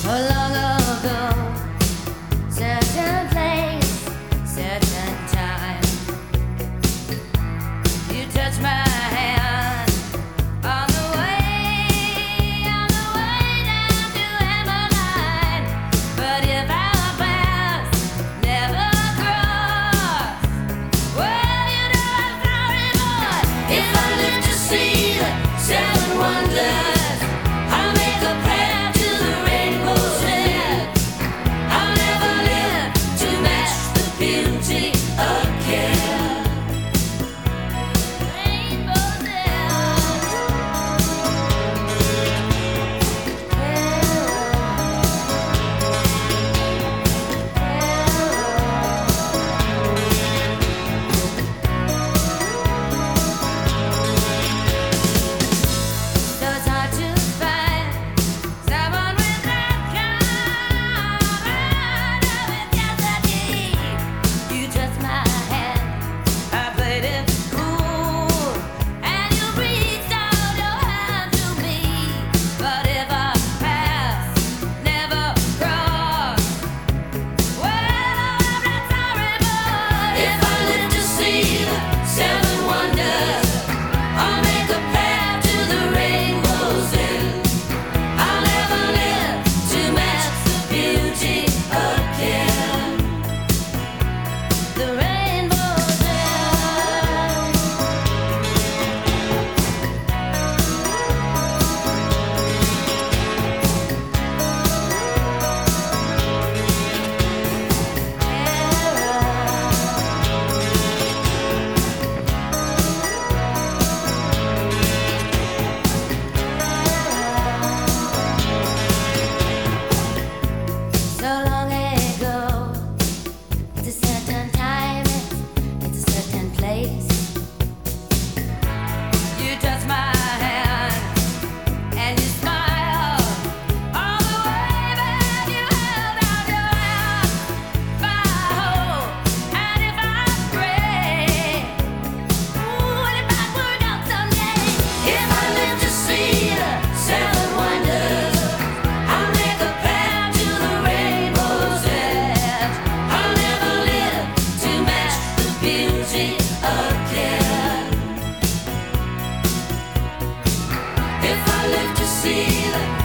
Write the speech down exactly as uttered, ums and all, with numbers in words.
long ago, certain place, certain time. You touch my hand on the way, on the way down to Hammerline. But if our paths never cross, well, you know I'm sorry, boy. If I live to see the seven wonders, I'll make a path to the rainbow's end. I'll never live to match the beauty again. Rainbow's end. So it's hard to find someone with that kind of intensity. You touched my hand, I played it cool, and you reached out your hand to me. But if our paths never cross, well, I'm not sorry, but if I live to see the seven wonders, I'll make a path to the rainbow's end. I'll never live to match the beauty again. The rainbow's end. So long ago, it's a certain time, it's a certain place. You touch my hand and you smile all the way that you held out your hand. If I hope and if I pray, ooh, and if I work out someday, if I live to see the seven wonders, I'll make a path to the rainbow's edge. I'll never live to match the beauty again. If I live to see the